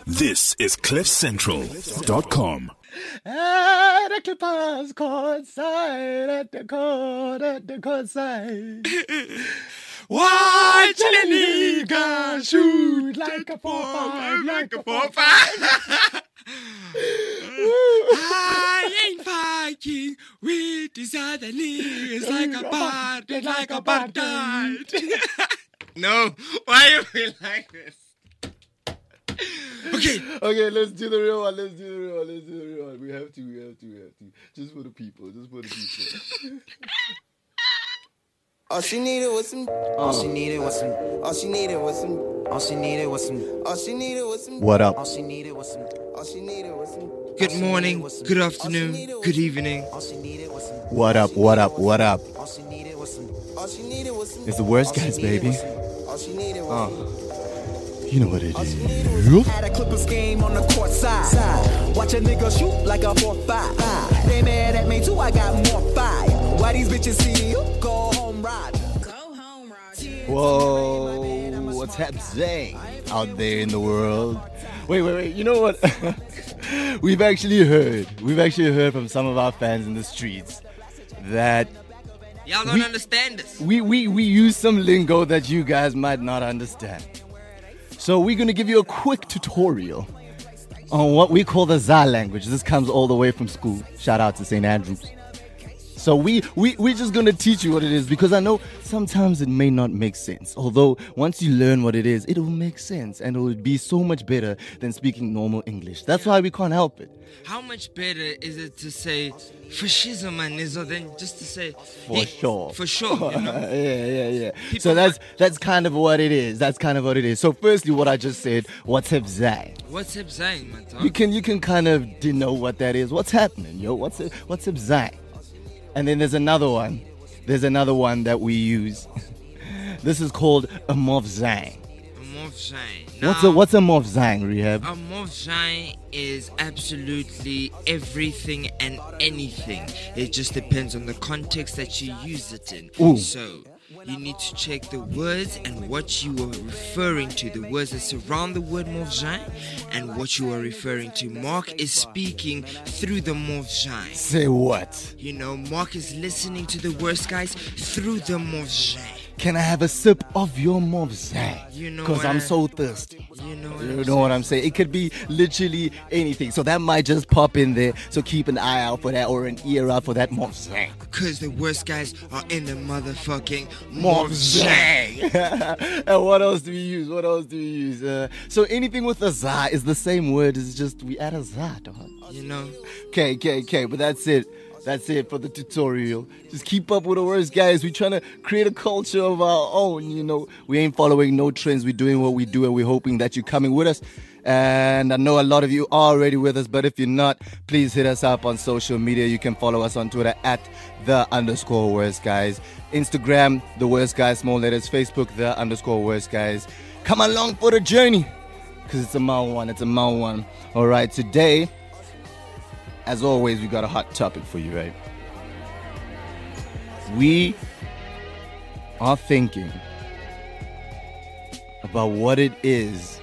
This is CliffCentral.com. At the Clippers court side, at the court side. Watch the nigga shoot like a 4-5, like a 4-5. I ain't fighting with these other niggas like a bad. No, why you feel like this? Okay, let's do the real one. We have to. Just for the people. All she needed was some. What up? Good morning, good afternoon, good evening. What up? It's the worst guys, baby. You know what it is. Had a Clippers game on the court side. Watch a nigga shoot like a 4-5. They mad at me too, I got more fire. Why these bitches see you? Go home, Roger. Whoa, what's happening out there in the world? Wait, you know what? We've actually heard from some of our fans in the streets that Y'all don't understand this. we use some lingo that you guys might not understand. So we're going to give you a quick tutorial on what we call the ZA language. This comes all the way from school. Shout out to St. Andrews. So we're just going to teach you what it is, because I know sometimes it may not make sense. Although once you learn what it is, it will make sense and it will be so much better than speaking normal English. That's why we can't help it. How much better is it to say fascism and Nizo than just to say For sure. For sure, you know? Yeah. People So that's kind of what it is. So firstly, what I just said, what's up, Zai? What's up saying, man? You can kind of denote what that is. What's happening, yo? What's up, Zai? And then there's another one. That we use. This is called a Movzang. What's a Movzang, Rehab? A Movzang is absolutely everything and anything. It just depends on the context that you use it in. Ooh. So you need to check the words and what you are referring to, the words that surround the word Movzang and what you are referring to. Mark is speaking through the Movzang. Say what? You know, Mark is listening to the worst guys through the Movzang. Can I have a sip of your Movzang? You know Because what I'm so thirsty. You know what I'm saying? It could be literally anything. So that might just pop in there. So keep an eye out for that, or an ear out for that Movzang. Because the worst guys are in the motherfucking Movzang. And what else do we use? So anything with a za is the same word. It's just we add a za, dog. You know? Okay. But that's it. That's it for the tutorial. Just keep up with the worst guys. We're trying to create a culture of our own, you know. We ain't following no trends. We're doing what we do, and we're hoping that you're coming with us. And I know a lot of you are already with us, but if you're not, please hit us up on social media. You can follow us on Twitter at @the_worst guys. Instagram, the worst guys, small letters. Facebook, @the_worst guys. Come along for the journey, because it's a mile one. All right, today, as always, we got a hot topic for you, right? We are thinking about what it is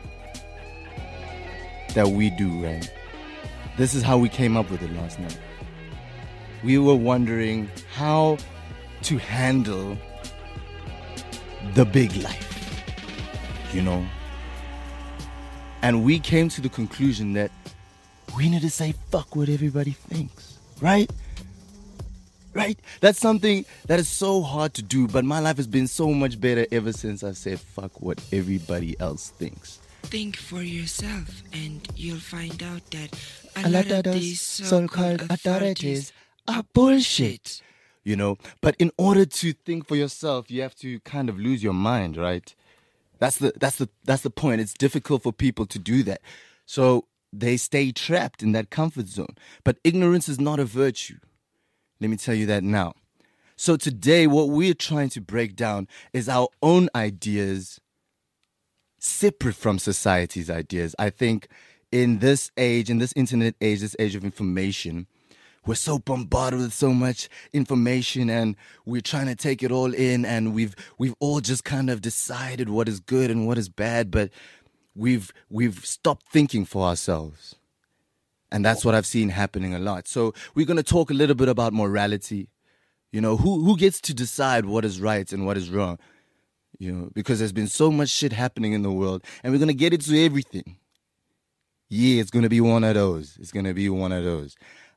that we do, right? This is how we came up with it last night. We were wondering how to handle the big life, you know? And we came to the conclusion that we need to say fuck what everybody thinks, right? That's something that is so hard to do, but my life has been so much better ever since I've said fuck what everybody else thinks. Think for yourself and you'll find out that A lot of those so-called authorities are bullshit. You know, but in order to think for yourself, you have to kind of lose your mind, right? That's the point. It's difficult for people to do that. So they stay trapped in that comfort zone. But ignorance is not a virtue. Let me tell you that now. So today, what we're trying to break down is our own ideas separate from society's ideas. I think in this age, in this internet age, this age of information, we're so bombarded with so much information and we're trying to take it all in, and we've all just kind of decided what is good and what is bad, but we've stopped thinking for ourselves. And that's what I've seen happening a lot. So we're going to talk a little bit about morality. You know, who gets to decide what is right and what is wrong? You know, because there's been so much shit happening in the world, and we're going to get into everything. Yeah, it's going to be one of those. It's going to be one of those.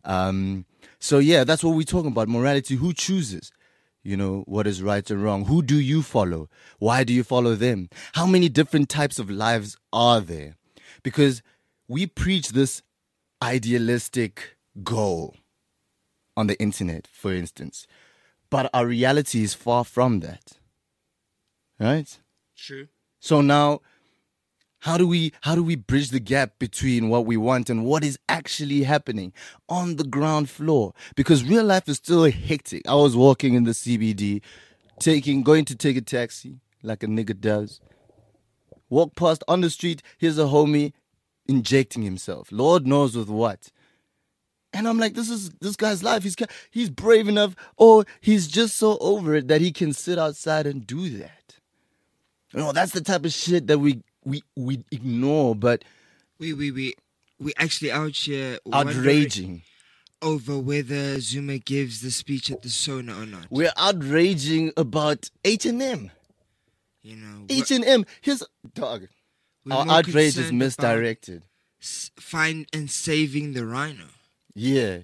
So yeah, that's what we're talking about. Morality. Who chooses, you know, what is right and wrong? Who do you follow? Why do you follow them? How many different types of lives are there? Because we preach this idealistic goal on the internet, for instance, but our reality is far from that. Right? True. So now, how do we bridge the gap between what we want and what is actually happening on the ground floor? Because real life is still hectic. I was walking in the CBD, going to take a taxi like a nigga does. Walk past on the street, here's a homie injecting himself. Lord knows with what. And I'm like, this guy's life. He's brave enough, or he's just so over it that he can sit outside and do that. You know, that's the type of shit that we ignore, but we actually out here outraging over whether Zuma gives the speech at the Sona or not. We're outraging about H&M. You know, H&M. Here's dog. Our outrage is misdirected. Find and saving the rhino. Yeah.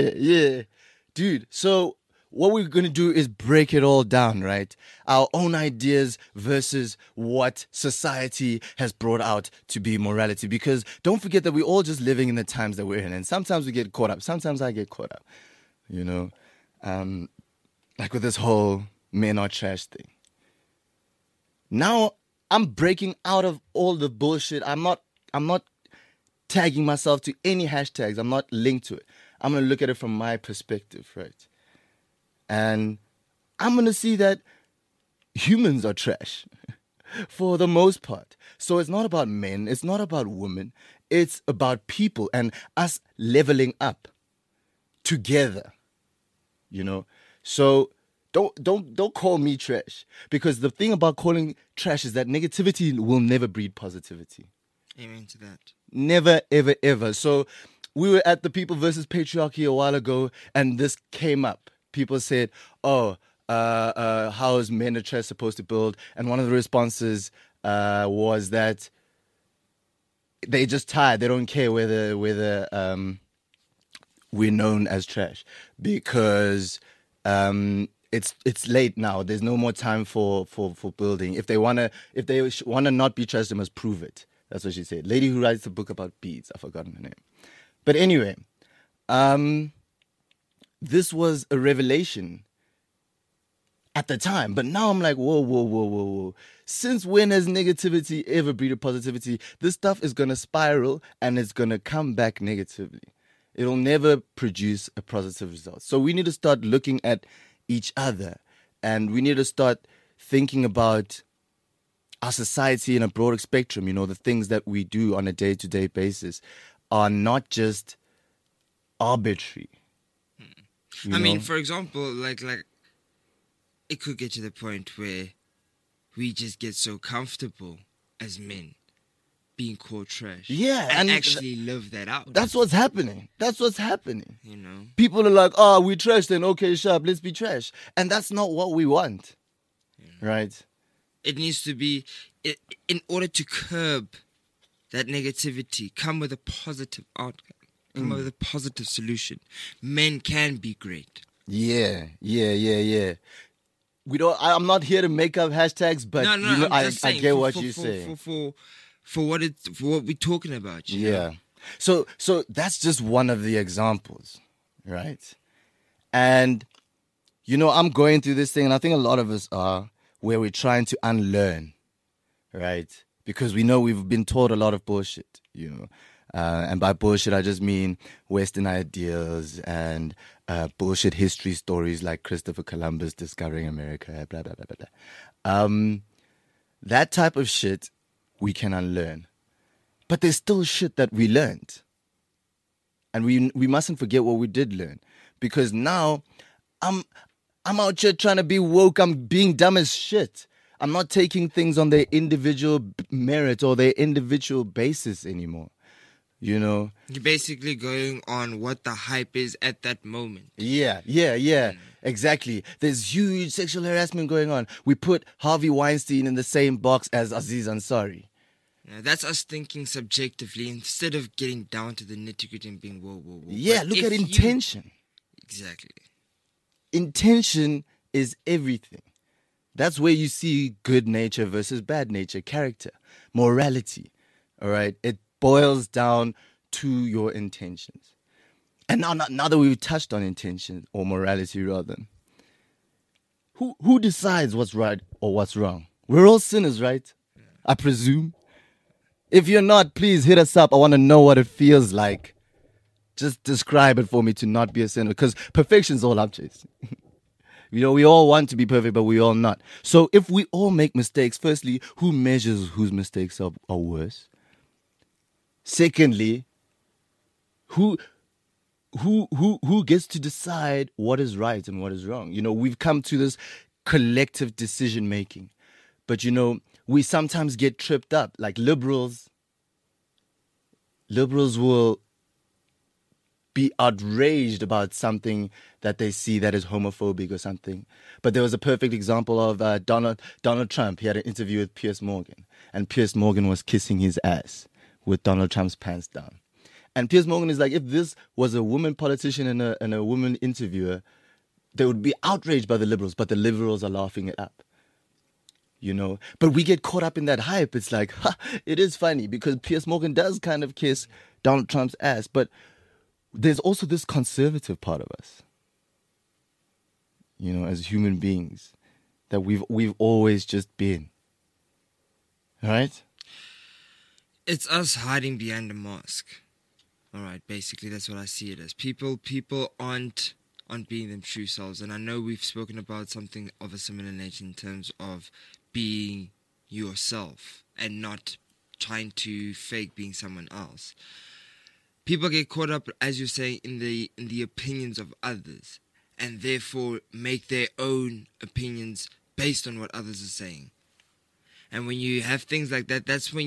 Dude, so what we're going to do is break it all down, right? Our own ideas versus what society has brought out to be morality. Because don't forget that we're all just living in the times that we're in. And sometimes we get caught up. Sometimes I get caught up, you know? Like with this whole men are trash thing. Now, I'm breaking out of all the bullshit. I'm not tagging myself to any hashtags. I'm not linked to it. I'm going to look at it from my perspective, right? And I'm going to see that humans are trash for the most part. So it's not about men. It's not about women. It's about people and us leveling up together, you know? So don't call me trash, because the thing about calling trash is that negativity will never breed positivity. Amen to that. Never, ever, ever. So we were at the People versus Patriarchy a while ago, and this came up. People said, how is men are trash supposed to build? And one of the responses was that they just tired. They don't care whether we're known as trash, because it's late now. There's no more time for building. If they wanna not be trash, they must prove it. That's what she said. Lady who writes the book about beads. I've forgotten her name. But anyway, this was a revelation at the time. But now I'm like, whoa. Since when has negativity ever breeded positivity? This stuff is going to spiral and it's going to come back negatively. It'll never produce a positive result. So we need to start looking at each other, and we need to start thinking about our society in a broader spectrum. You know, the things that we do on a day-to-day basis are not just arbitrary. I mean, for example, like it could get to the point where we just get so comfortable as men being called trash. Yeah. And actually live that out. That's what's happening. You know? People are like, we trash, then okay, sharp, let's be trash. And that's not what we want. Yeah. Right? It needs to be, in order to curb that negativity, come with a positive outcome. Come up with a positive solution. Men can be great. Yeah. I'm not here to make up hashtags, but I get what you're saying. For what we're talking about. You know? So that's just one of the examples, right? And I'm going through this thing, and I think a lot of us are, where we're trying to unlearn, right? Because we know we've been taught a lot of bullshit, and by bullshit, I just mean Western ideals and bullshit history stories like Christopher Columbus discovering America, blah, blah, blah, blah, blah. That type of shit we can unlearn. But there's still shit that we learned. And we mustn't forget what we did learn. Because now I'm out here trying to be woke. I'm being dumb as shit. I'm not taking things on their individual merit or their individual basis anymore. You know? You're basically going on what the hype is at that moment. Yeah. Exactly. There's huge sexual harassment going on. We put Harvey Weinstein in the same box as Aziz Ansari. Now, that's us thinking subjectively instead of getting down to the nitty-gritty and being whoa. Yeah, But look if at intention. Exactly. Intention is everything. That's where you see good nature versus bad nature, character, morality. All right? It boils down to your intentions. And now that we've touched on intention or morality rather, who decides what's right or what's wrong? We're all sinners, right? I presume. If you're not, please hit us up. I want to know what it feels like. Just describe it for me to not be a sinner, because perfection's all I'm chasing. You know, we all want to be perfect, but we all not. So if we all make mistakes, firstly, who measures whose mistakes are worse? Secondly, who gets to decide what is right and what is wrong? You know, we've come to this collective decision making, but you know, we sometimes get tripped up. Like liberals will be outraged about something that they see that is homophobic or something. But there was a perfect example of Donald Trump. He had an interview with Piers Morgan, and Piers Morgan was kissing his ass with Donald Trump's pants down. And Piers Morgan is like, if this was a woman politician and a woman interviewer, they would be outraged by the liberals, but the liberals are laughing it up. You know, but we get caught up in that hype. It's like, it is funny because Piers Morgan does kind of kiss Donald Trump's ass, but there's also this conservative part of us, you know, as human beings, that we've always just been. All right? It's us hiding behind a mask. All right, basically that's what I see it as. People aren't being them true selves, and I know we've spoken about something of a similar nature in terms of being yourself and not trying to fake being someone else. People get caught up, as you say, in the opinions of others, and therefore make their own opinions based on what others are saying. And when you have things like that, that's when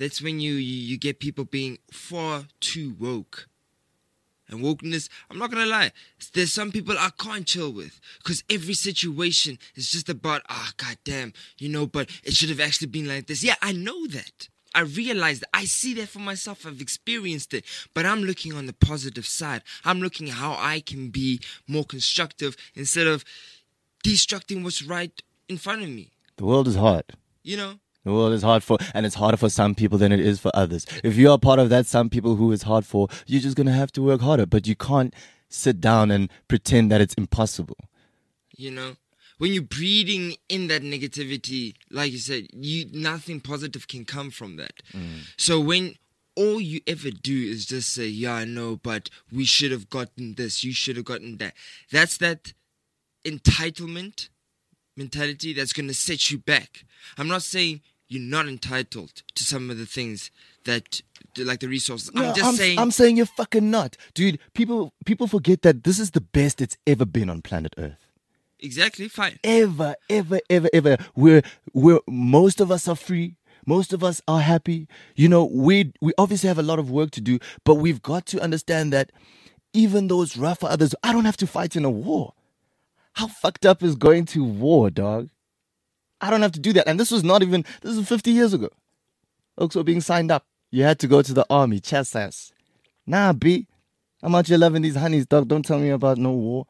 you get people being far too woke. And wokeness, I'm not going to lie, there's some people I can't chill with. Because every situation is just about, goddamn, you know, but it should have actually been like this. Yeah, I know that. I realize that. I see that for myself. I've experienced it. But I'm looking on the positive side. I'm looking at how I can be more constructive instead of destructing what's right in front of me. The world is hard. You know? The world is hard and it's harder for some people than it is for others. If you are part of that some people who it's hard for, you're just going to have to work harder. But you can't sit down and pretend that it's impossible. You know? When you're breeding in that negativity, like you said, nothing positive can come from that. So when all you ever do is just say, yeah, I know, but we should have gotten this, you should have gotten that. That's that entitlement mentality that's going to set you back. I'm not saying you're not entitled to some of the things that, like the resources. I'm saying you're fucking not. Dude, people forget that this is the best it's ever been on planet Earth. Exactly, fine. Ever. We're most of us are free. Most of us are happy. You know, we obviously have a lot of work to do, but we've got to understand that even though it's rough for others, I don't have to fight in a war. How fucked up is going to war, dog? I don't have to do that. And this is 50 years ago. Folks were being signed up. You had to go to the army, chest ass. Nah, B. I'm out here loving these honeys, dog. Don't tell me about no war.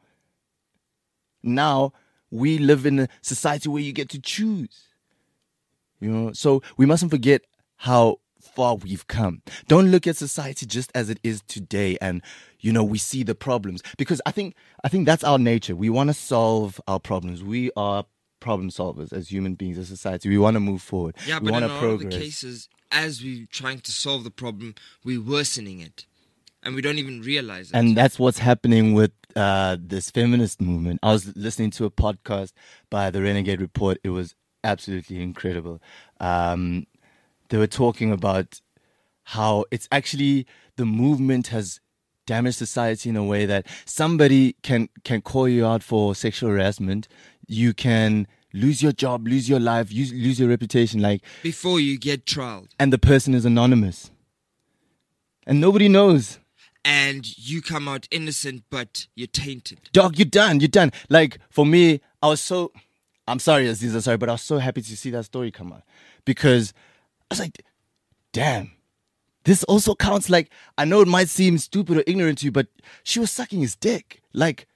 Now, we live in a society where you get to choose. You know, so we mustn't forget how far we've come. Don't look at society just as it is today and, you know, we see the problems. Because I think that's our nature. We want to solve our problems. We are problem solvers as human beings, as society. We want to move forward. Yeah, we but want in to all progress. the cases, as we're trying to solve the problem, we're worsening it. And we don't even realize it. And that's what's happening with this feminist movement. I was listening to a podcast by the Renegade Report. It was absolutely incredible. They were talking about how it's actually the movement has damaged society in a way that somebody can call you out for sexual harassment. You can lose your job, lose your life, lose your reputation, like, Before you get trialed. and the person is anonymous. And nobody knows. And you come out innocent, but you're tainted. Dog, you're done. Like, for me, I'm sorry, Aziza, sorry, but I was so happy to see that story come out. Because I was like, damn, this also counts. Like, I know it might seem stupid or ignorant to you, but she was sucking his dick. Like,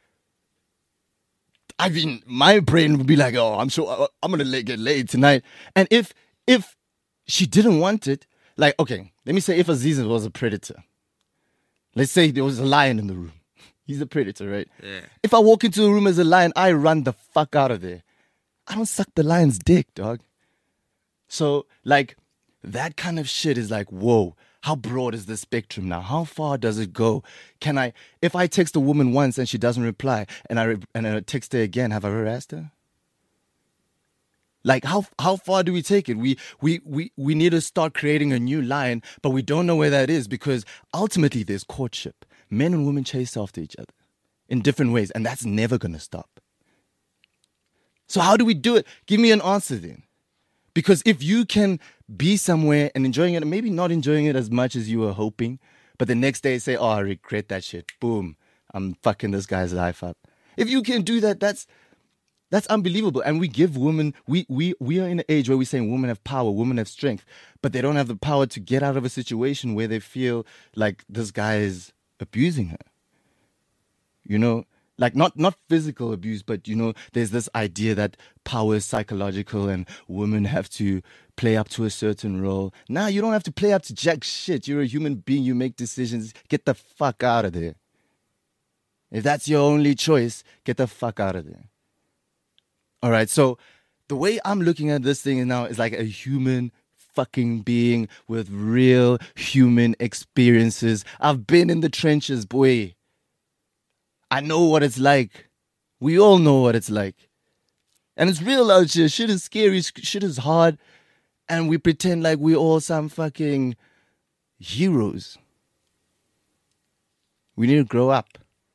I mean, my brain would be like, oh, I'm sure I'm going to get laid tonight. And if she didn't want it, like, okay, let me say if Aziza was a predator. Let's say there was a lion in the room. He's a predator, right? Yeah. If I walk into a room as a lion, I run the fuck out of there. I don't suck the lion's dick, dog. So, like, that kind of shit is like, whoa, how broad is the spectrum now? How far does it go? If I text a woman once and she doesn't reply, and I text her again, have I harassed her? Like, how far do we take it? We need to start creating a new line, but we don't know where that is, because ultimately there's courtship. Men and women chase after each other in different ways, and that's never going to stop. So how do we do it? Give me an answer then. Because if you can be somewhere and enjoying it, maybe not enjoying it as much as you were hoping, but the next day say, oh, I regret that shit. Boom, I'm fucking this guy's life up. If you can do that, that's unbelievable. And we give women, we are in an age where we're saying women have power, women have strength, but they don't have the power to get out of a situation where they feel like this guy is abusing her. You know, like not physical abuse, but, you know, there's this idea that power is psychological and women have to play up to a certain role. Nah, you don't have to play up to jack shit. You're a human being. You make decisions. Get the fuck out of there. If that's your only choice, get the fuck out of there. All right, so the way I'm looking at this thing now is like a human fucking being with real human experiences. I've been in the trenches, boy. I know what it's like. We all know what it's like. And it's real out here. Shit is scary. Shit is hard. And we pretend like we're all some fucking heroes. We need to grow up.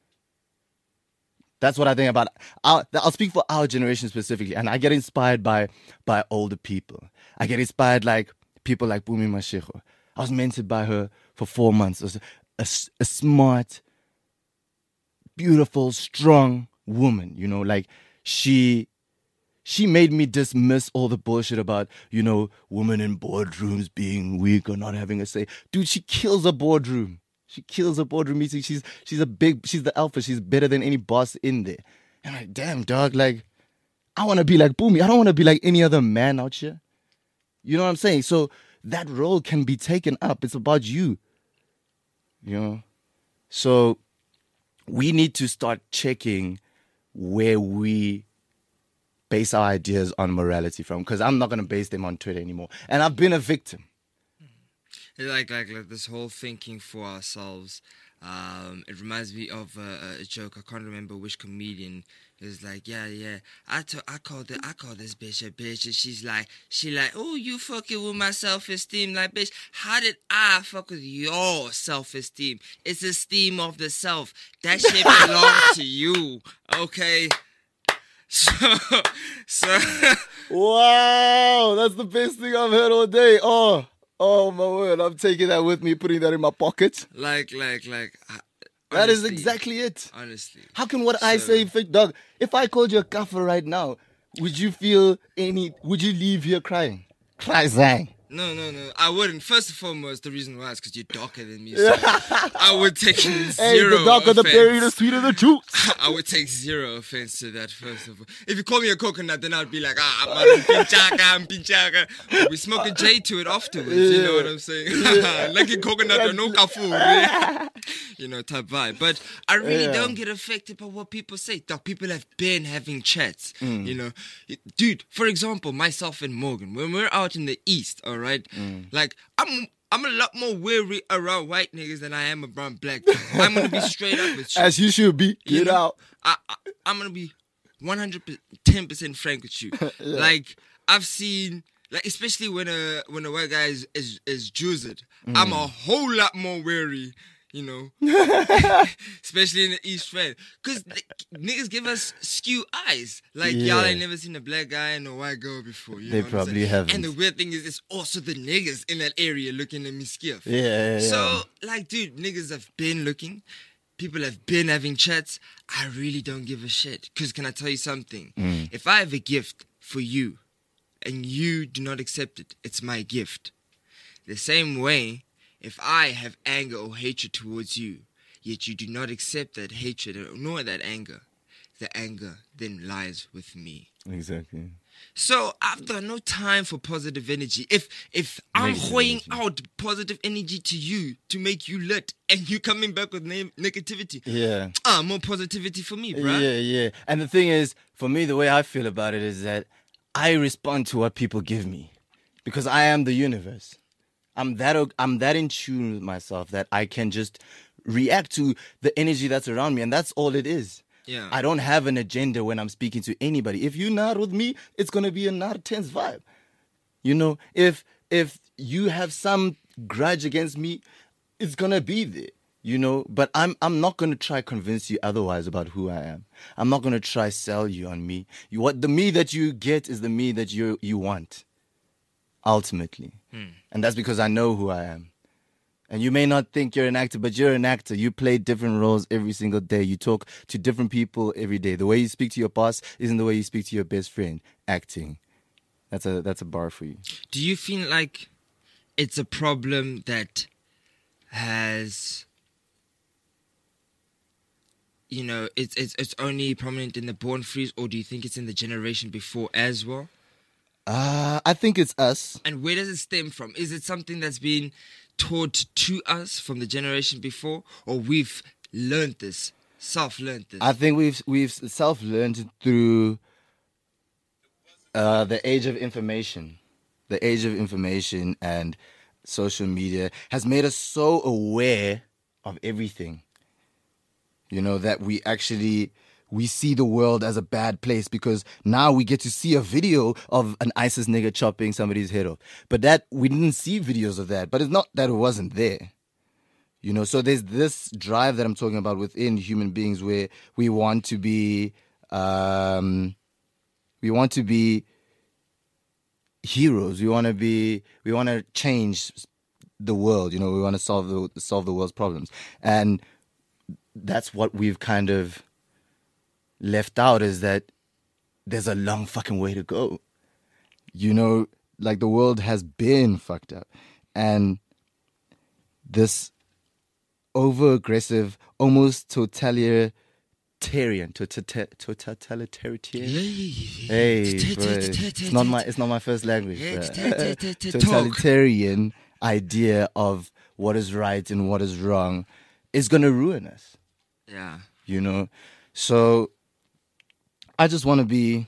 That's what I think about. I'll speak for our generation specifically. And I get inspired by older people. I get inspired like people like Bumi Mashego. I was mentored by her for 4 months. It was a smart, beautiful, strong woman, you know, like she made me dismiss all the bullshit about, you know, women in boardrooms being weak or not having a say. Dude, she kills a boardroom. She kills a boardroom meeting. She's the alpha. She's better than any boss in there. And I'm like, damn, dog, like, I want to be like Bumi. I don't want to be like any other man out here. You know what I'm saying? So that role can be taken up. It's about you. You know? So we need to start checking where we base our ideas on morality from, because I'm not going to base them on Twitter anymore. And I've been a victim. Like this whole thinking for ourselves. It reminds me of a joke. I can't remember which comedian. It was like, yeah. I call this bitch a bitch, and she like, oh, you fucking with my self-esteem, like, bitch. How did I fuck with your self-esteem? It's esteem of the self. That shit belongs to you, okay? So. Wow, that's the best thing I've heard all day. Oh my word, I'm taking that with me, putting that in my pocket. Like. That is exactly it. Honestly. How can what I say fit, dog? If I called you a kafir right now, would you leave here crying? Cry, zang. No. I wouldn't. First and foremost, the reason why is because you're darker than me. So I would take zero Hey, the darker offense. the berry, the sweeter the juice. I would take zero offense to that, first of all. If you call me a coconut, then I'd be like, I'm pinchaka. We smoke a J to it afterwards, you know what I'm saying? Like a coconut or no kafu. You know, type vibe. But I really don't get affected by what people say. Dog, people have been having chats, you know. Dude, for example, myself and Morgan, when we're out in the East, all right, like, I'm a lot more weary around white niggas than I am around black people. I'm going to be straight up with you. As you should be. Get out. I'm going to be 110% frank with you. Yeah. Like, I've seen, like, especially when a white guy is juiced, I'm a whole lot more wary. you know. Especially in the East End. Because niggas give us skew eyes. Like, Yeah. y'all ain't never seen a black guy and a white girl before. You They know what I'm probably saying? haven't. And the weird thing is, it's also the niggas in that area looking at me skiff. Yeah. So, like, dude, niggas have been looking. People have been having chats. I really don't give a shit. Because can I tell you something? If I have a gift for you and you do not accept it, it's my gift. The same way, if I have anger or hatred towards you, yet you do not accept that hatred nor that anger, the anger then lies with me. Exactly. So I've got no time for positive energy. If I'm Negative hoying energy. out positive energy to you to make you lit, and you coming back with negativity, Yeah. more positivity for me, bruh. Yeah. And the thing is, for me, the way I feel about it is that I respond to what people give me because I am the universe. I'm that in tune with myself that I can just react to the energy that's around me, and that's all it is. Yeah. I don't have an agenda when I'm speaking to anybody. If you're not with me, it's gonna be a not tense vibe. You know, if you have some grudge against me, it's gonna be there. You know, but I'm not gonna try convince you otherwise about who I am. I'm not gonna try sell you on me. The me that you get is the me that you want, ultimately, and that's because I know who I am. And you may not think you're an actor, but you're an actor. You play different roles every single day. You talk to different people every day. The way you speak to your boss isn't the way you speak to your best friend. Acting. That's a bar for you. Do you feel like it's a problem that has, you know, it's only prominent in the Born Frees, or do you think it's in the generation before as well? I think it's us. And where does it stem from? Is it something that's been taught to us from the generation before, or we've learned this, self-learned this? I think we've self-learned it through the age of information. The age of information and social media has made us so aware of everything. You know, that we see the world as a bad place because now we get to see a video of an ISIS nigga chopping somebody's head off. But that we didn't see videos of that. But it's not that it wasn't there. You know, so there's this drive that I'm talking about within human beings where we want to be heroes. We want to change the world. You know, we want to solve the world's problems. And that's what we've kind of left out, is that there's a long fucking way to go. You know, like the world has been fucked up. And this over-aggressive, almost totalitarian. Hey, bro, it's not my first language. Totalitarian idea of what is right and what is wrong is gonna ruin us. Yeah. You know, so I just want to be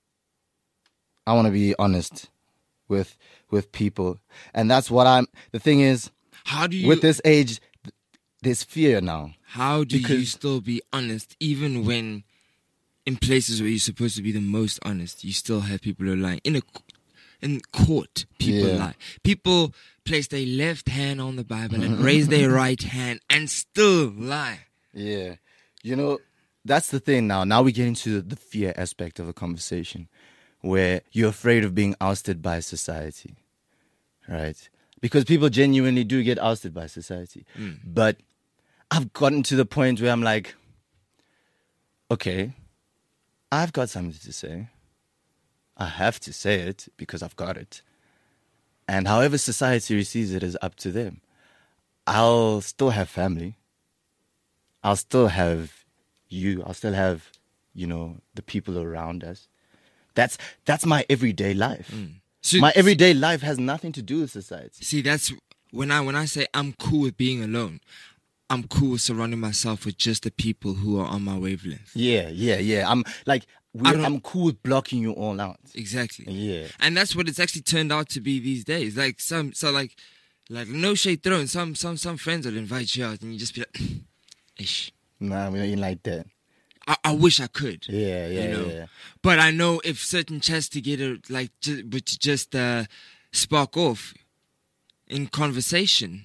honest with people, and that's what the thing is, How do you, with this age, there's fear now. how do you because- still be honest, even when in places where you're supposed to be the most honest, you still have people who are lying? In court, people Yeah. lie. People place their left hand on the Bible and raise their right hand and still lie. Yeah. You know, that's the thing now. Now we get into the fear aspect of a conversation where you're afraid of being ousted by society, right? Because people genuinely do get ousted by society. But I've gotten to the point where I'm like, okay, I've got something to say. I have to say it because I've got it. And however society receives it is up to them. I'll still have family. I'll still have you. I'll still have, you know, the people around us. That's my everyday life. So, My everyday life has nothing to do with society. See, that's when I say I'm cool with being alone. I'm cool with surrounding myself with just the people who are on my wavelength. Yeah. I'm like, I'm cool with blocking you all out. Exactly. Yeah. And that's what it's actually turned out to be these days. Like like no shade thrown. Some friends will invite you out and you just be like, ish. Nah, we ain't like that. I wish I could. Yeah. You know? But I know if certain chats together, like, just spark off in conversation,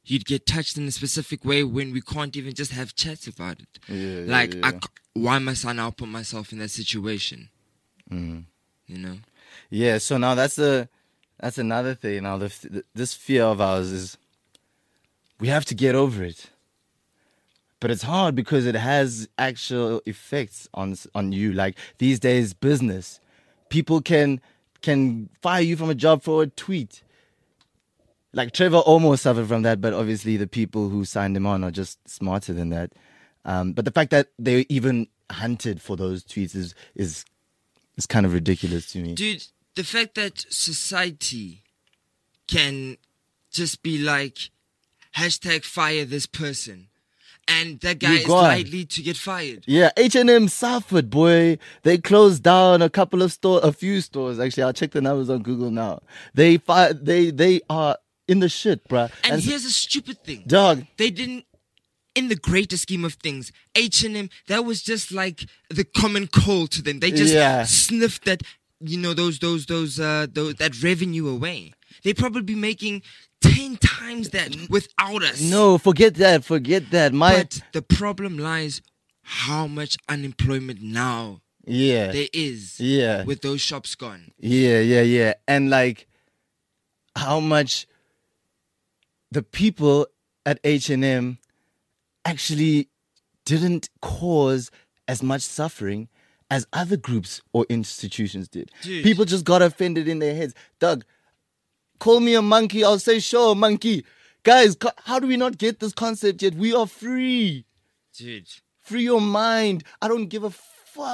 you'd get touched in a specific way when we can't even just have chats about it. Yeah, like, yeah. why must I now put myself in that situation? You know? Yeah, so now that's another thing. Now, this fear of ours is we have to get over it. But it's hard because it has actual effects on you. Like these days, business. People can fire you from a job for a tweet. Like Trevor almost suffered from that, but obviously the people who signed him on are just smarter than that. But the fact that they even hunted for those tweets is kind of ridiculous to me. Dude, the fact that society can just be like, #fire this person. And that guy is likely to get fired. Yeah, H&M suffered, boy. They closed down a few stores. Actually, I'll check the numbers on Google now. They are in the shit, bruh. And here's a stupid thing. Dog. They didn't, in the greater scheme of things, H&M, that was just like the common cold to them. They just sniffed that, that revenue away. They probably be making 10 times that without us. No, forget that. But the problem lies how much unemployment now there is with those shops gone. Yeah. And like how much the people at H&M actually didn't cause as much suffering as other groups or institutions did. Dude. People just got offended in their heads. Doug, call me a monkey, I'll say sure, monkey. Guys, how do we not get this concept yet? We are free. Dude. Free your mind. I don't give a fuck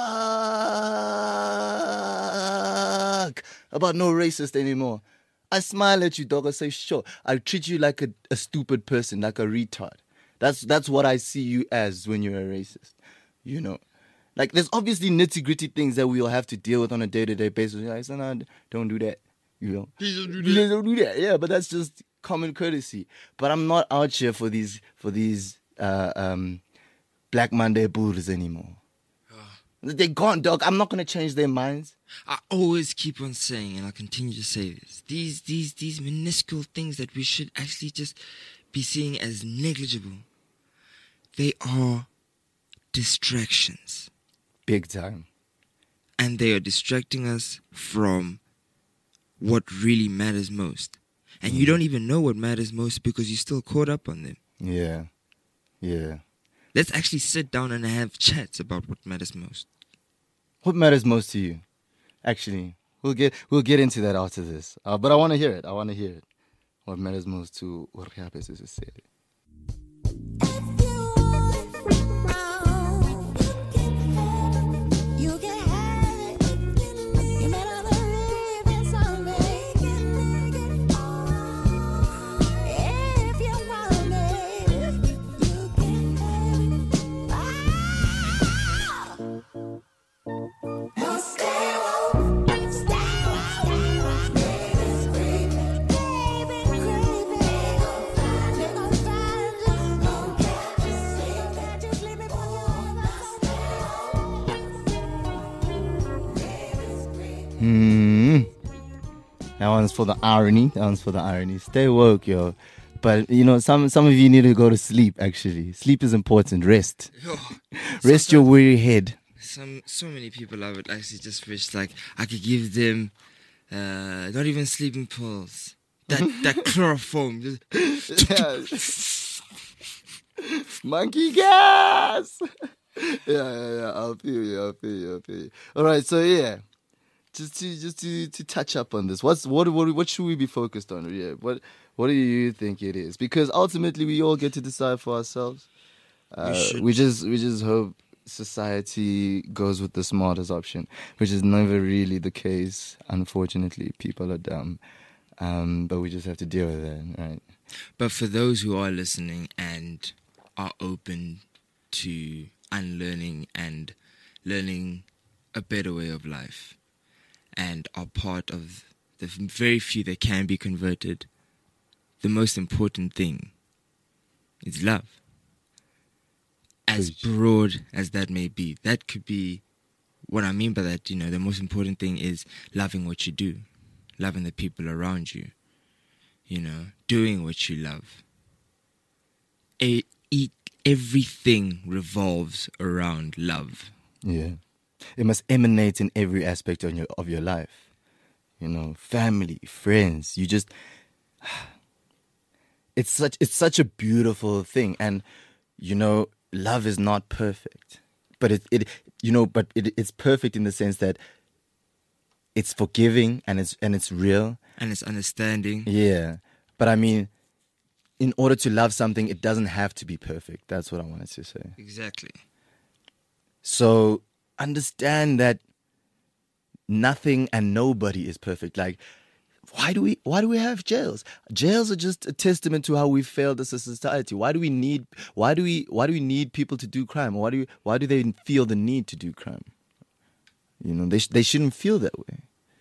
about no racist anymore. I smile at you, dog. I say sure. I treat you like a stupid person, like a retard. That's what I see you as when you're a racist. You know? Like, there's obviously nitty-gritty things that we all have to deal with on a day-to-day basis. You're like, so no, don't do that. You know? Please don't do that. Please don't do that. Yeah, but that's just common courtesy. But I'm not out here for these Black Monday bulls anymore. They're gone, dog. I'm not going to change their minds. I always keep on saying, and I'll continue to say this, these minuscule things that we should actually just be seeing as negligible, they are distractions. Big time. And they are distracting us from what really matters most. And you don't even know what matters most because you're still caught up on them. Yeah. Let's actually sit down and have chats about what matters most. What matters most to you? Actually, we'll get into that after this. But I want to hear it. What matters most to Urriape Sisele. That one's for the irony. Stay woke, yo. But, some of you need to go to sleep, actually. Sleep is important. Rest. Rest your weary head. So many people I would actually just wish, like, I could give them not even sleeping pills. That chloroform. Monkey gas! Yeah. I'll feel you. All right, so yeah. Just to touch up on this, what should we be focused on? Yeah, what do you think it is? Because ultimately, we all get to decide for ourselves. We just hope society goes with the smartest option, which is never really the case. Unfortunately, people are dumb, but we just have to deal with it, right? But for those who are listening and are open to unlearning and learning a better way of life, and are part of the very few that can be converted, the most important thing is love. As broad as that may be, that could be what I mean by that. The most important thing is loving what you do, loving the people around you, doing what you love, everything revolves around love. Yeah. It must emanate in every aspect of your life. You know, family, friends. You just it's such a beautiful thing. And you know, love is not perfect. But it's perfect in the sense that it's forgiving and it's real. And it's understanding. Yeah. But I mean, in order to love something, it doesn't have to be perfect. That's what I wanted to say. Exactly. So understand that nothing and nobody is perfect. Like, why do we have jails? Jails are just a testament to how we failed as a society. Why do we need people to do crime? Why do they feel the need to do crime? You know, they shouldn't feel that way.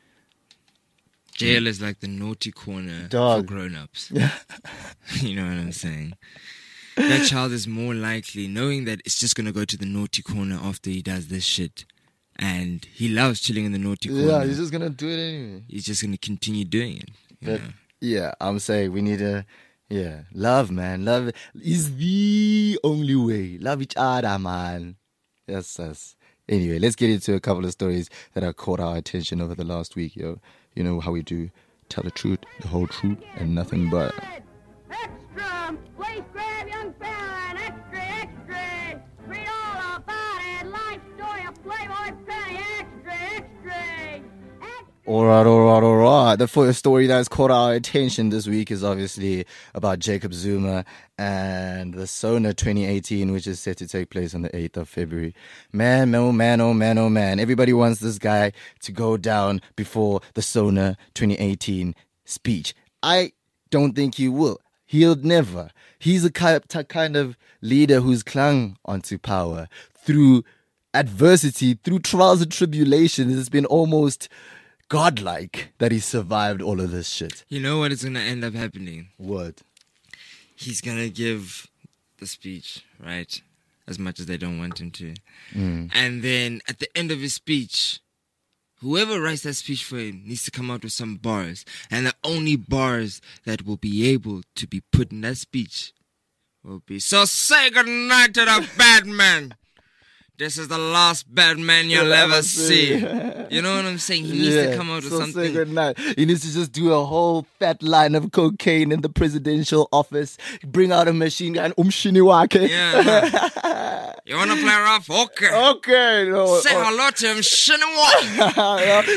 Jail is like the naughty corner Dog. for grown-ups. You know what I'm saying? That child is more likely, knowing that it's just going to go to the naughty corner after he does this shit. And he loves chilling in the naughty corner. Yeah, he's just going to do it anyway. He's just going to continue doing it. But, yeah, I'm saying we need love, man. Love is the only way. Love each other, man. Yes. Anyway, let's get into a couple of stories that have caught our attention over the last week, yo. You know how we do. Tell the truth, the whole truth, and nothing but. Extra! Please grab young fella and extra! Read all about it. Life story of Playboy Penny. Extra! All right. The first story that has caught our attention this week is obviously about Jacob Zuma and the SONA 2018, which is set to take place on the 8th of February. Man. Everybody wants this guy to go down before the SONA 2018 speech. I don't think he will. He'll never. He's a kind of leader who's clung onto power through adversity, through trials and tribulations. It's been almost godlike that he survived all of this shit. You know what is going to end up happening? What? He's going to give the speech, right? As much as they don't want him to. And then at the end of his speech, whoever writes that speech for him needs to come out with some bars. And the only bars that will be able to be put in that speech will be, "So say goodnight to the bad man. This is the last bad man you'll ever see." You know what I'm saying? He needs to come out with something. Say goodnight. He needs to just do a whole fat line of cocaine in the presidential office. Bring out a machine gun. Umshiniwake. Yeah. You want to play rough? Okay. Okay. No, say hello to him. Shiniwake.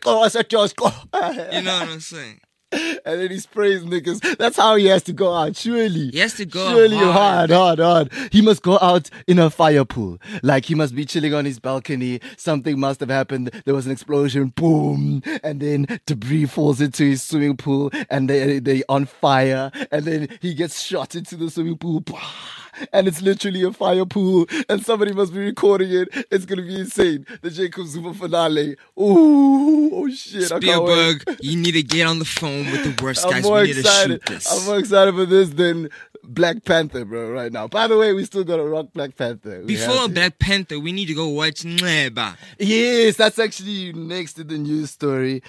You know what I'm saying? And then he sprays niggas. That's how he has to go out. Surely. He has to go surely hard. hard. He must go out in a fire pool. Like he must be chilling on his balcony. Something must have happened. There was an explosion. Boom. And then debris falls into his swimming pool. And they on fire. And then he gets shot into the swimming pool. And it's literally a fire pool. And somebody must be recording it. It's going to be insane. The Jacob Zuma finale. Ooh. Oh shit. Spielberg, you need to get on the phone with the worst guys. We need to shoot this. I'm more excited for this than Black Panther, bro, right now. By the way, we still got to rock Black Panther. Before Black Panther, we need to go watch Neba. Yes, that's actually next to the news story.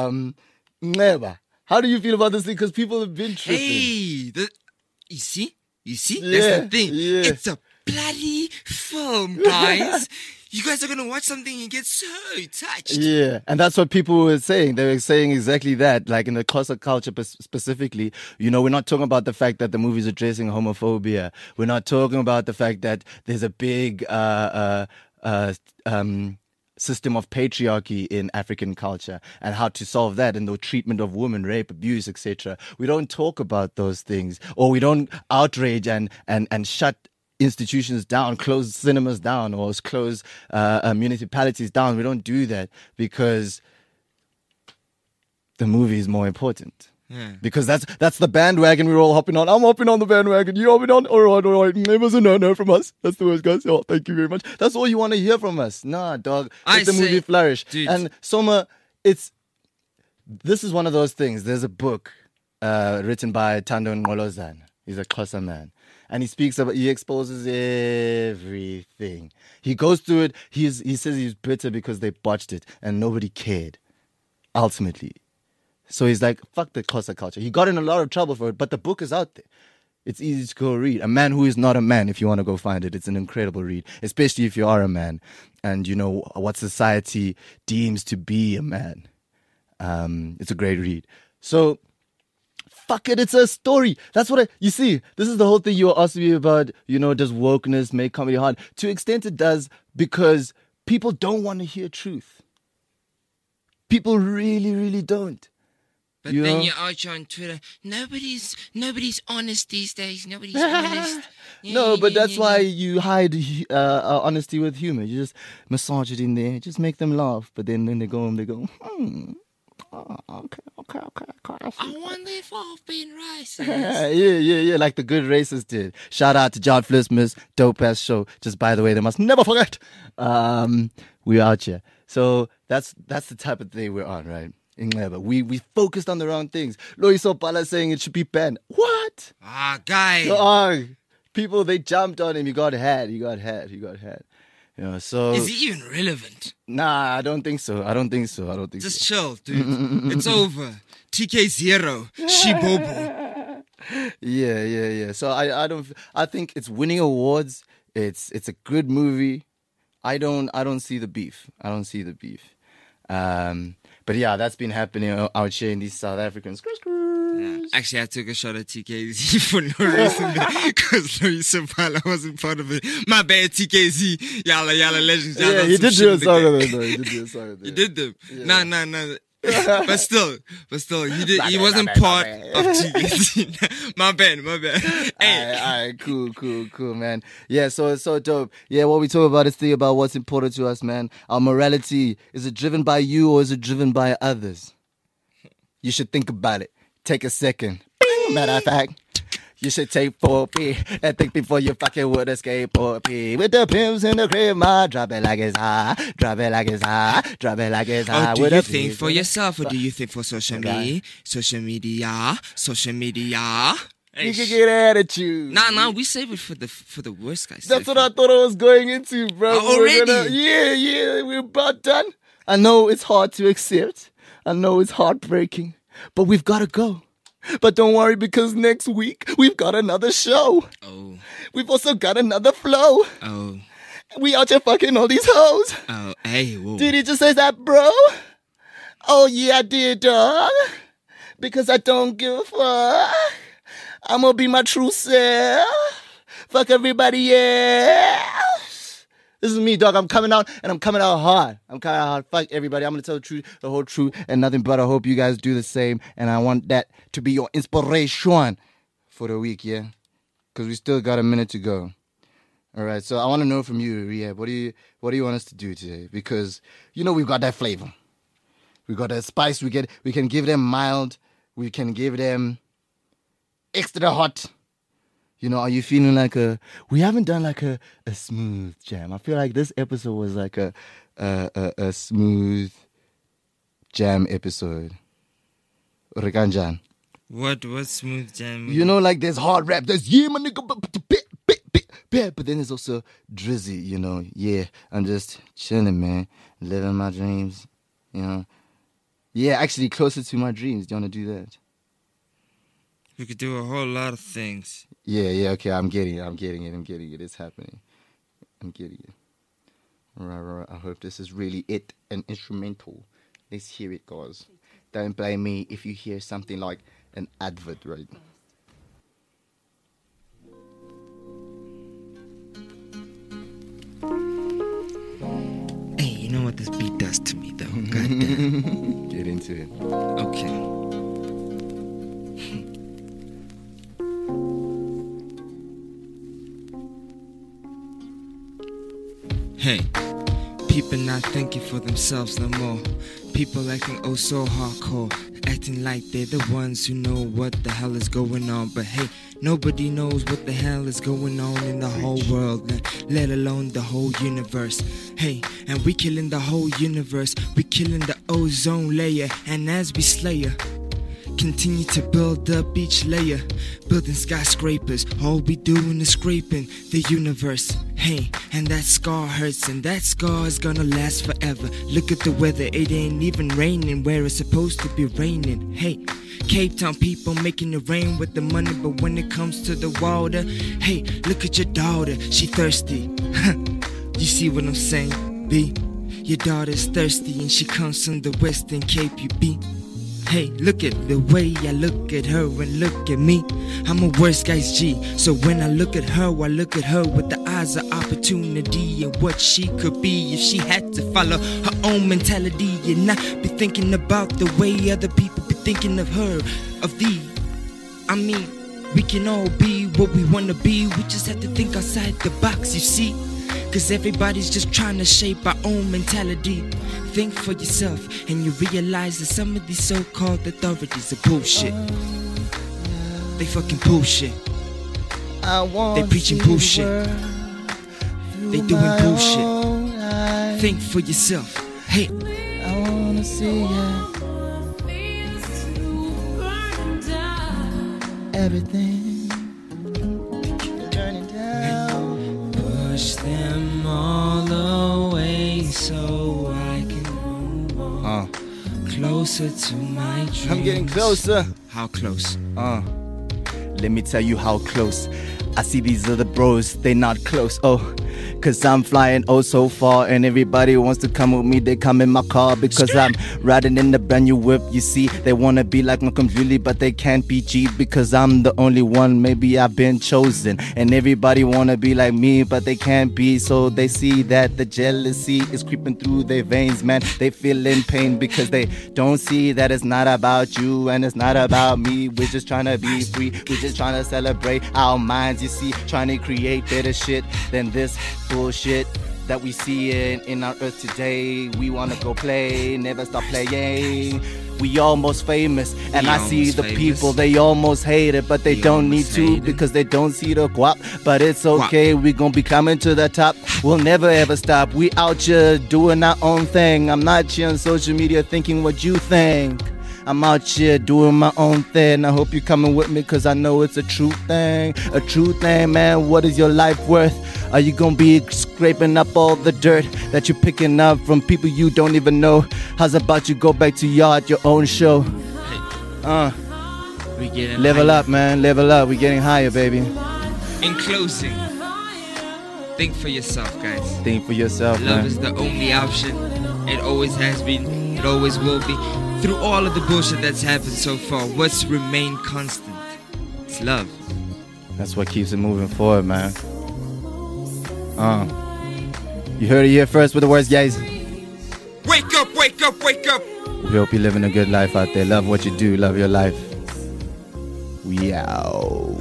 Neba. How do you feel about this thing? Because people have been tripping. Hey, you see? Yeah, that's the thing. Yeah. It's a bloody film, guys. You guys are going to watch something and get so touched. Yeah, and that's what people were saying. They were saying exactly that. Like in the Xhosa culture specifically, you know, we're not talking about the fact that the movie's addressing homophobia. We're not talking about the fact that there's a big system of patriarchy in African culture and how to solve that and the treatment of women, rape, abuse, etc. We don't talk about those things, or we don't outrage and shut institutions down, close cinemas down, or close municipalities down. We don't do that because the movie is more important. Yeah. Because that's the bandwagon we're all hopping on. I'm hopping on the bandwagon. You hopping on? All right. Neighbors a no from us. That's the worst, guys. Oh, thank you very much. That's all you want to hear from us. Nah, dog. Let the movie flourish. Dude. And Soma, this is one of those things. There's a book written by Thando Ngqolozana. He's a Xhosa man. And he exposes everything. He goes through it. He says he's bitter because they botched it and nobody cared, ultimately. So he's like, fuck the Xhosa culture. He got in a lot of trouble for it, but the book is out there. It's easy to go read. A Man Who Is Not a Man, if you want to go find it. It's an incredible read, especially if you are a man and you know what society deems to be a man. It's a great read. So, fuck it, it's a story. That's what you see, this is the whole thing you were asking me about, you know, does wokeness make comedy hard? To an extent it does, because people don't want to hear truth. People really, really don't. But then you're out on Twitter. Nobody's honest these days. Nobody's honest. No, but that's why you hide honesty with humor. You just massage it in there, just make them laugh. But then they go home, they go, oh, okay. I wonder if I've been racist. yeah, like the good racist did. Shout out to John Flismus, dope ass show. Just by the way, they must never forget. We're out here. So that's the type of thing we're on, right? We focused on the wrong things. Loyiso Pala saying it should be banned. What? Guy. People, they jumped on him. He got had. You know, so is he even relevant? Nah, I don't think so. Just chill, dude. It's over. TK0. Shibobo. Yeah. So I think it's winning awards. It's a good movie. I don't see the beef. But yeah, that's been happening out here in these South Africans. Yeah. Actually, I took a shot at TKZ for no reason because Loyiso Pala wasn't part of it. My bad, TKZ. Yalla legends. Yeah, he did do a song of it though. He did them. Yeah. Nah. But still, he wasn't part of TKZ. My bad. Hey. Alright, cool, man. Yeah, so it's so dope. Yeah, what we talk about is the about what's important to us, man. Our morality, is it driven by you or is it driven by others? You should think about it. Take a second. Bing, matter of fact. You should take 4P and think before you fucking would escape 4P. With the pimps in the crib, drop it like it's hot. Oh, do you think for yourself or do you think for social media? Social media. You can get attitude. Nah, we save it for the worst guys. That's what I thought I was going into, bro. Already? Yeah, we're about done. I know it's hard to accept. I know it's heartbreaking. But we've got to go. But don't worry, because next week we've got another show. Oh. We've also got another flow. Oh. We out here fucking all these hoes. Oh, hey, whoa. Did he just say that, bro? Oh, yeah, I did, dog. Because I don't give a fuck. I'm gonna be my true self. Fuck everybody else. This is me, dog. I'm coming out, and I'm coming out hard. Fuck everybody. I'm gonna tell the truth, the whole truth, and nothing but. I hope you guys do the same, and I want that to be your inspiration for the week, yeah? Because we still got a minute to go. All right, so I want to know from you, Rehab, what do you want us to do today? Because, you know, we've got that flavor. We've got that spice. We can give them mild. We can give them extra hot. You know, are you feeling like we haven't done like a smooth jam. I feel like this episode was like a smooth jam episode. Rekanjan. What smooth jam? You know, like there's hard rap. There's yeah, my nigga, but then there's also drizzy, you know. Yeah, I'm just chilling, man. Living my dreams, you know. Yeah, actually closer to my dreams. Do you want to do that? We could do a whole lot of things. Yeah, okay, I'm getting it. It's happening. I'm getting it. Right. I hope this is really it, an instrumental. Let's hear it, guys. Don't blame me if you hear something like an advert, right? Hey, you know what this beat does to me, though? Goddamn. Get into it. Okay. Hey, people not thinking for themselves no more. People acting oh so hardcore, acting like they're the ones who know what the hell is going on. But hey, nobody knows what the hell is going on in the whole world, let alone the whole universe. Hey, and we killing the whole universe, we killing the ozone layer, and as we slay her, Continue to build up each layer, building skyscrapers. All we doing is scraping the universe. Hey, and that scar hurts, and that scar is gonna last forever. Look at the weather, it ain't even raining where it's supposed to be raining. Hey, Cape Town people making it rain with the money, but when it comes to the water, hey, look at your daughter, she thirsty. You see what I'm saying, B? Your daughter's thirsty and she comes from the Western Cape, you be. Hey, look at the way I look at her and look at me. I'm a worst guy's G, so when I look at her with the eyes of opportunity and what she could be if she had to follow her own mentality and not be thinking about the way other people be thinking of her, of thee. I mean, we can all be what we wanna be, we just have to think outside the box, you see. Cause everybody's just trying to shape our own mentality. Think for yourself and you realize that some of these so-called authorities are bullshit. They fucking bullshit. They preaching bullshit. They doing bullshit. Think for yourself. Hey, I wanna see everything turning down. push them all away so I can move on closer to my dreams. I'm getting closer. How close? Let me tell you how close. I see these other bros, they not close. Oh, cause I'm flying oh so far, and everybody wants to come with me. They come in my car because I'm riding in the brand new whip. You see, they wanna be like Malcolm Julie, but they can't be cheap because I'm the only one. Maybe I've been chosen, and everybody wanna be like me, but they can't be. So they see that the jealousy is creeping through their veins, man. They feel in pain because they don't see that it's not about you and it's not about me. We're just trying to be free. We're just trying to celebrate our minds, you see, trying to create better shit than this bullshit that we see in our earth today. We wanna go play, never stop playing. We almost famous, and I see the people, they almost hate it, but they don't need to because they don't see the guap. But it's okay, we gon' be coming to the top. We'll never ever stop. We out here doing our own thing. I'm not here on social media thinking what you think. I'm out here doing my own thing. I hope you're coming with me cause I know it's a true thing. A true thing, man. What is your life worth? Are you gonna be scraping up all the dirt that you're picking up from people you don't even know? How's about you go back to your own show? We getting Level higher. up, man. Level up. We're getting higher, baby. In closing, think for yourself, guys. Think for yourself, Love man. is the only option. It always has been. It always will be. Through all of the bullshit that's happened so far, what's remained constant? It's love. That's what keeps it moving forward, man. You heard it here first with the words, guys. Wake up, wake up, wake up! We hope you're living a good life out there. Love what you do. Love your life. We out.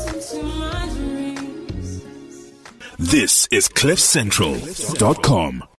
This is CliffCentral.com.